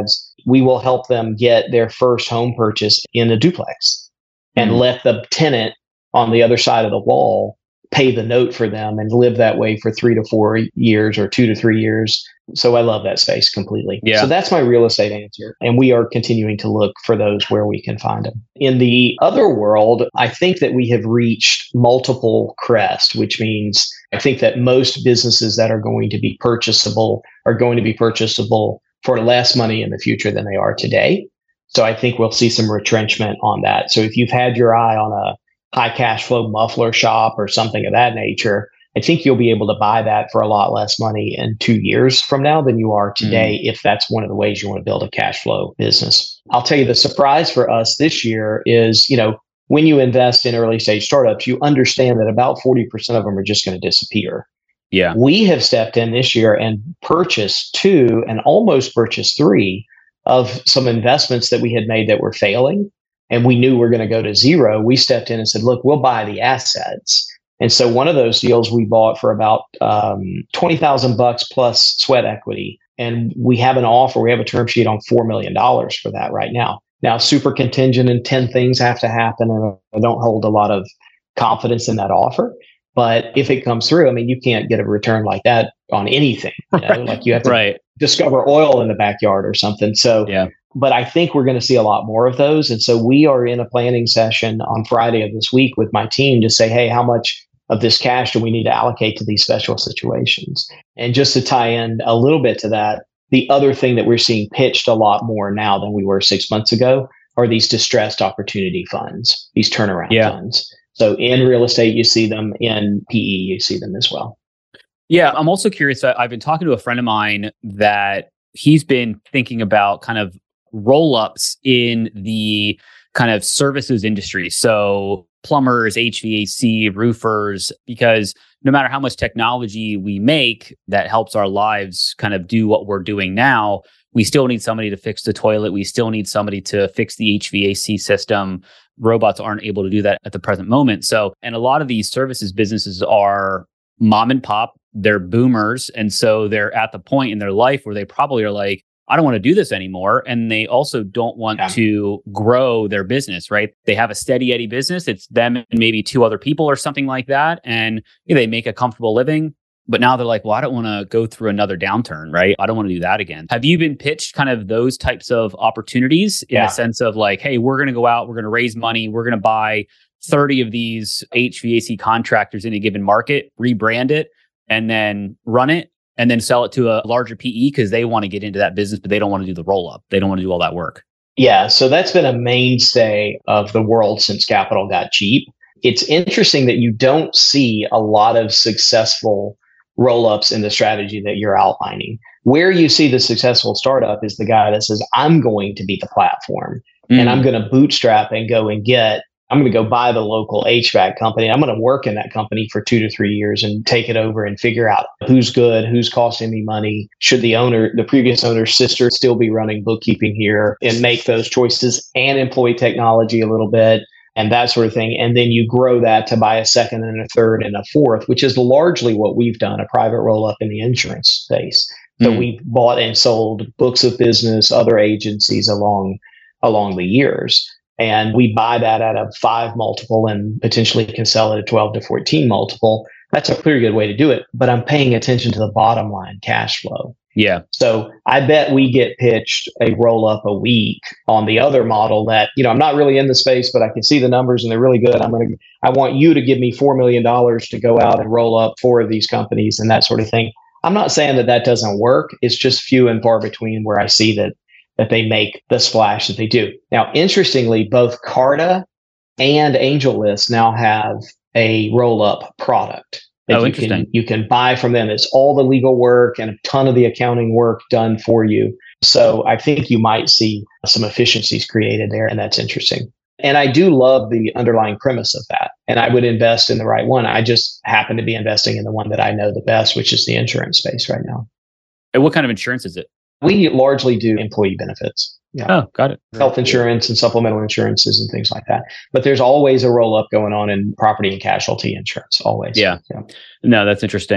we will help them get their first home purchase in a duplex and Mm. let the tenant on the other side of the wall pay the note for them and live that way for three to four years or two to three years. So I love that space completely. Yeah. So that's my real estate answer. And we are continuing to look for those where we can find them. In the other world, I think that we have reached multiple crest, which means I think that most businesses that are going to be purchasable are going to be purchasable for less money in the future than they are today. So I think we'll see some retrenchment on that. So if you've had your eye on a high cash flow muffler shop or something of that nature, I think you'll be able to buy that for a lot less money in two years from now than you are today, mm. if that's one of the ways you want to build a cash flow business. I'll tell you, the surprise for us this year is, you know, when you invest in early stage startups, you understand that about forty percent of them are just going to disappear. Yeah. We have stepped in this year and purchased two and almost purchased three of some investments that we had made that were failing. And we knew we were going to go to zero. We stepped in and said, look, we'll buy the assets. And so one of those deals we bought for about um, twenty thousand bucks plus sweat equity. And we have an offer, we have a term sheet on four million dollars for that right now. Now, super contingent and ten things have to happen. And I don't hold a lot of confidence in that offer. But if it comes through, I mean, you can't get a return like that on anything. You know? Like you have to right. discover oil in the backyard or something. So yeah. But I think we're going to see a lot more of those. And so we are in a planning session on Friday of this week with my team to say, hey, how much of this cash do we need to allocate to these special situations? And just to tie in a little bit to that, the other thing that we're seeing pitched a lot more now than we were six months ago are these distressed opportunity funds, these turnaround yeah. funds. So in real estate, you see them. In P E, you see them as well. Yeah, I'm also curious. I've been talking to a friend of mine that he's been thinking about kind of roll-ups in the kind of services industry. So plumbers, H V A C, roofers, because no matter how much technology we make that helps our lives kind of do what we're doing now, we still need somebody to fix the toilet. We still need somebody to fix the H V A C system. Robots aren't able to do that at the present moment. So, and a lot of these services businesses are mom and pop, they're boomers. And so they're at the point in their life where they probably are like, I don't want to do this anymore. And they also don't want yeah. to grow their business, right? They have a steady Eddie business. It's them and maybe two other people or something like that. And you know, they make a comfortable living. But now they're like, well, I don't want to go through another downturn, right? I don't want to do that again. Have you been pitched kind of those types of opportunities in yeah. a sense of like, hey, we're going to go out, we're going to raise money, we're going to buy thirty of these H V A C contractors in a given market, rebrand it, and then run it, and then sell it to a larger P E because they want to get into that business, but they don't want to do the roll-up. They don't want to do all that work. Yeah, so that's been a mainstay of the world since capital got cheap. It's interesting that you don't see a lot of successful roll-ups in the strategy that you're outlining. Where you see the successful startup is the guy that says, I'm going to be the platform mm. and I'm going to bootstrap and go and get, I'm going to go buy the local H V A C company. I'm going to work in that company for two to three years and take it over and figure out who's good, who's costing me money. Should the owner, the previous owner's sister still be running bookkeeping here, and make those choices and employ technology a little bit and that sort of thing. And then you grow that to buy a second and a third and a fourth, which is largely what we've done, a private roll-up in the insurance space. So mm. we bought and sold books of business, other agencies along along the years. And we buy that at a five multiple and potentially can sell it at twelve to fourteen multiple. That's a pretty good way to do it. But I'm paying attention to the bottom line cash flow. Yeah. So I bet we get pitched a roll up a week on the other model that, you know, I'm not really in the space, but I can see the numbers and they're really good. I'm going to, I want you to give me four million dollars to go out and roll up four of these companies and that sort of thing. I'm not saying that that doesn't work. It's just few and far between where I see that that they make the splash that they do. Now, interestingly, both Carta and AngelList now have a roll-up product that oh, you interesting. can you can buy from them. It's all the legal work and a ton of the accounting work done for you. So I think you might see some efficiencies created there, and that's interesting. And I do love the underlying premise of that. And I would invest in the right one. I just happen to be investing in the one that I know the best, which is the insurance space right now. And what kind of insurance is it? We largely do employee benefits. Yeah. Oh, got it. Health insurance and supplemental insurances and things like that. But there's always a roll up going on in property and casualty insurance, always. Yeah. yeah. No, that's interesting.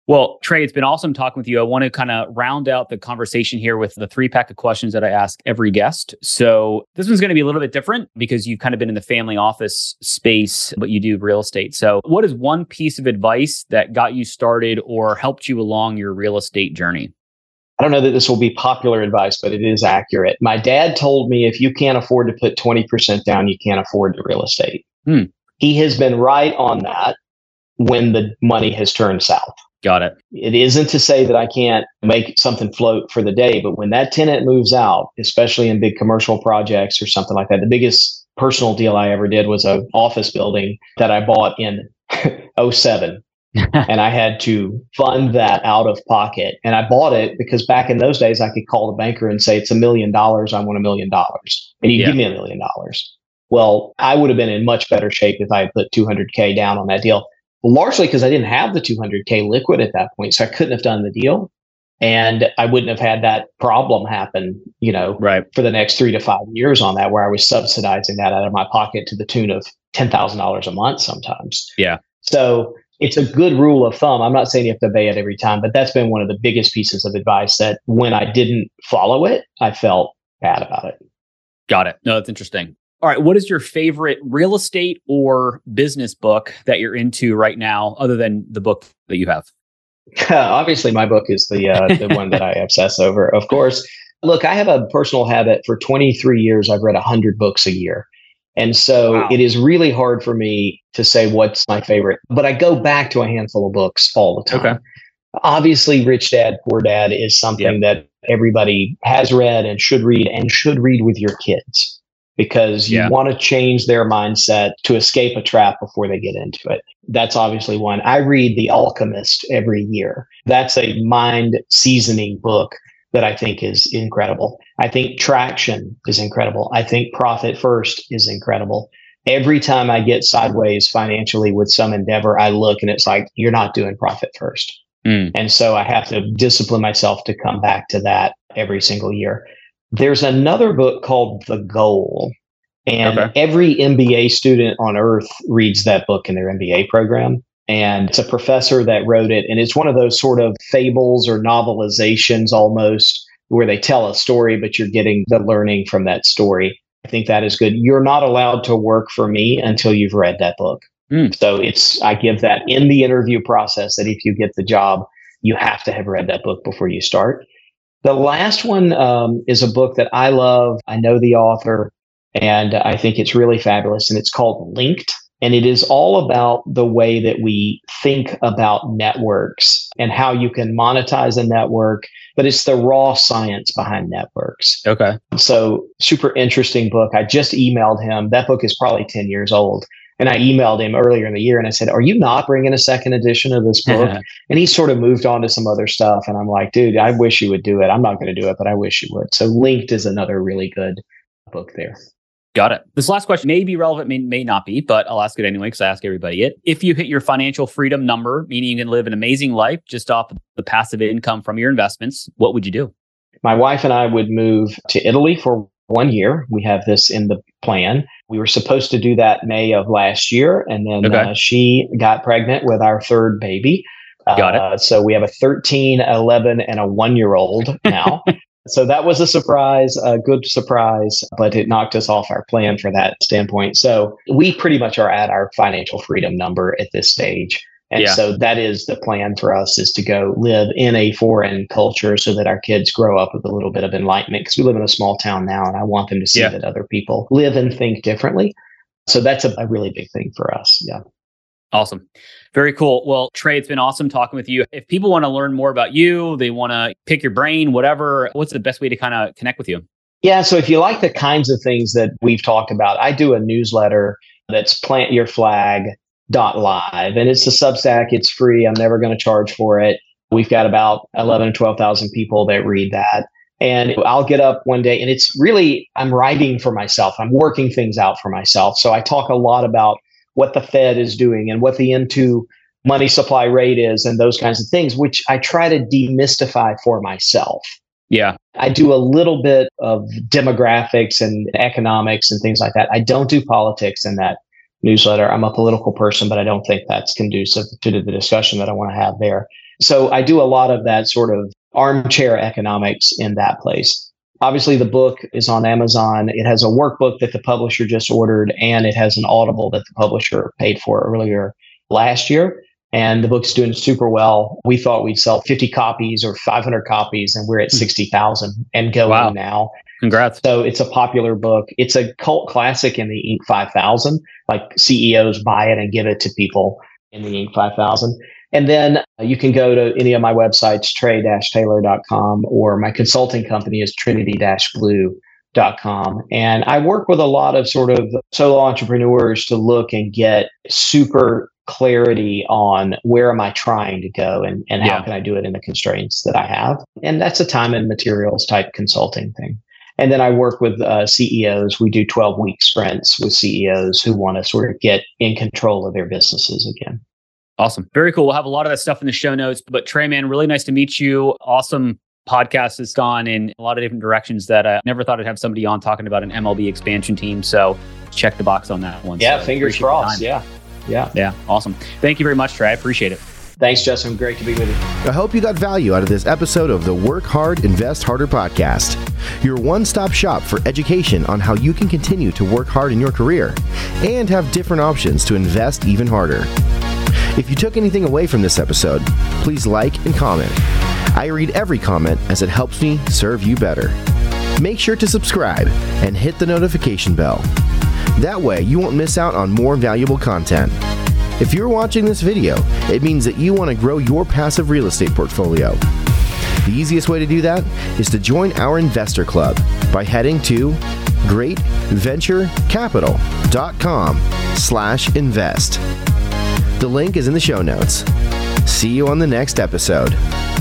Well, Trey, it's been awesome talking with you. I want to kind of round out the conversation here with the three pack of questions that I ask every guest. So this one's going to be a little bit different because you've kind of been in the family office space, but you do real estate. So what is one piece of advice that got you started or helped you along your real estate journey? I don't know that this will be popular advice, but it is accurate. My dad told me if you can't afford to put twenty percent down, you can't afford the real estate. Hmm. He has been right on that when the money has turned south. Got it. It isn't to say that I can't make something float for the day, but when that tenant moves out, especially in big commercial projects or something like that, the biggest personal deal I ever did was an office building that I bought in oh seven. And I had to fund that out of pocket. And I bought it because back in those days, I could call the banker and say, it's a million dollars. I want a million dollars. And he'd Yeah. give me a million dollars. Well, I would have been in much better shape if I had put two hundred K down on that deal. Largely because I didn't have the two hundred K liquid at that point. So I couldn't have done the deal. And I wouldn't have had that problem happen, you know, Right. for the next three to five years on that, where I was subsidizing that out of my pocket to the tune of ten thousand dollars a month sometimes. Yeah. So it's a good rule of thumb. I'm not saying you have to obey it every time, but that's been one of the biggest pieces of advice that when I didn't follow it, I felt bad about it. Got it. No, that's interesting. All right. What is your favorite real estate or business book that you're into right now, other than the book that you have? Obviously, my book is the uh, the one that I obsess over, of course. Look, I have a personal habit. For twenty-three years, I've read one hundred books a year. And so Wow. it is really hard for me to say what's my favorite, but I go back to a handful of books all the time. Okay. Obviously, Rich Dad, Poor Dad is something Yep. that everybody has read and should read and should read with your kids, because you Yeah. want to change their mindset to escape a trap before they get into it. That's obviously one. I read The Alchemist every year. That's a mind seasoning book that I think is incredible. I think Traction is incredible. I think Profit First is incredible. Every time I get sideways financially with some endeavor, I look and it's like, you're not doing Profit First. Mm. And so I have to discipline myself to come back to that every single year. There's another book called The Goal. And Okay. every M B A student on earth reads that book in their M B A program. And it's a professor that wrote it. And it's one of those sort of fables or novelizations almost, where they tell a story, but you're getting the learning from that story. I think that is good. You're not allowed to work for me until you've read that book. Mm. So it's, I give that in the interview process, that if you get the job, you have to have read that book before you start. The last one um, is a book that I love. I know the author, and I think it's really fabulous. And it's called Linked. And it is all about the way that we think about networks and how you can monetize a network, but it's the raw science behind networks. Okay. So super interesting book. I just emailed him. That book is probably ten years old. And I emailed him earlier in the year and I said, are you not bringing a second edition of this book? And he sort of moved on to some other stuff. And I'm like, dude, I wish you would do it. I'm not going to do it, but I wish you would. So Linked is another really good book there. Got it. This last question may be relevant, may, may not be, but I'll ask it anyway because I ask everybody it. If you hit your financial freedom number, meaning you can live an amazing life just off the passive income from your investments, what would you do? My wife and I would move to Italy for one year. We have this in the plan. We were supposed to do that May of last year. And then Okay. uh, she got pregnant with our third baby. Got Uh, so we have a thirteen, eleven, and a one-year-old now. So that was a surprise, a good surprise, but it knocked us off our plan for that standpoint. So we pretty much are at our financial freedom number at this stage. And Yeah. so that is the plan for us, is to go live in a foreign culture so that our kids grow up with a little bit of enlightenment, because we live in a small town now and I want them to see Yeah. that other people live and think differently. So that's a, a really big thing for us. Yeah. Awesome. Very cool. Well, Trey, it's been awesome talking with you. If people want to learn more about you, they want to pick your brain, whatever, what's the best way to kind of connect with you? Yeah. So if you like the kinds of things that we've talked about, I do a newsletter that's plant your flag dot live, and it's a Substack. It's free. I'm never going to charge for it. We've got about eleven or twelve thousand people that read that. And I'll get up one day and it's really, I'm writing for myself. I'm working things out for myself. So I talk a lot about what the Fed is doing and what the N two money supply rate is and those kinds of things, which I try to demystify for myself. Yeah. I do a little bit of demographics and economics and things like that. I don't do politics in that newsletter. I'm a political person, but I don't think that's conducive to the discussion that I want to have there. So I do a lot of that sort of armchair economics in that place. Obviously, the book is on Amazon. It has a workbook that the publisher just ordered, and it has an Audible that the publisher paid for earlier last year. And the book's doing super well. We thought we'd sell fifty copies or five hundred copies, and we're at sixty thousand and going wow. now. Congrats. So it's a popular book. It's a cult classic in the Inc five thousand. Like C E Os buy it and give it to people in the Inc five thousand. And then you can go to any of my websites, trey dash taylor dot com, or my consulting company is trinity dash blue dot com. And I work with a lot of sort of solo entrepreneurs to look and get super clarity on where am I trying to go and, and how yeah. can I do it in the constraints that I have. And that's a time and materials type consulting thing. And then I work with uh, C E Os. We do twelve week sprints with C E Os who want to sort of get in control of their businesses again. Awesome. Very cool. We'll have a lot of that stuff in the show notes. But Trey, man, really nice to meet you. Awesome podcast has gone in a lot of different directions that I never thought I'd have somebody on talking about an M L B expansion team. So check the box on that one. Yeah, so fingers crossed. Yeah. Yeah. Yeah. Awesome. Thank you very much, Trey. I appreciate it. Thanks, Justin. Great to be with you. I hope you got value out of this episode of the Work Hard, Invest Harder podcast. Your one-stop shop for education on how you can continue to work hard in your career and have different options to invest even harder. If you took anything away from this episode, please like and comment. I read every comment as it helps me serve you better. Make sure to subscribe and hit the notification bell. That way you won't miss out on more valuable content. If you're watching this video, it means that you want to grow your passive real estate portfolio. The easiest way to do that is to join our investor club by heading to great venture capital dot com slash invest. The link is in the show notes. See you on the next episode.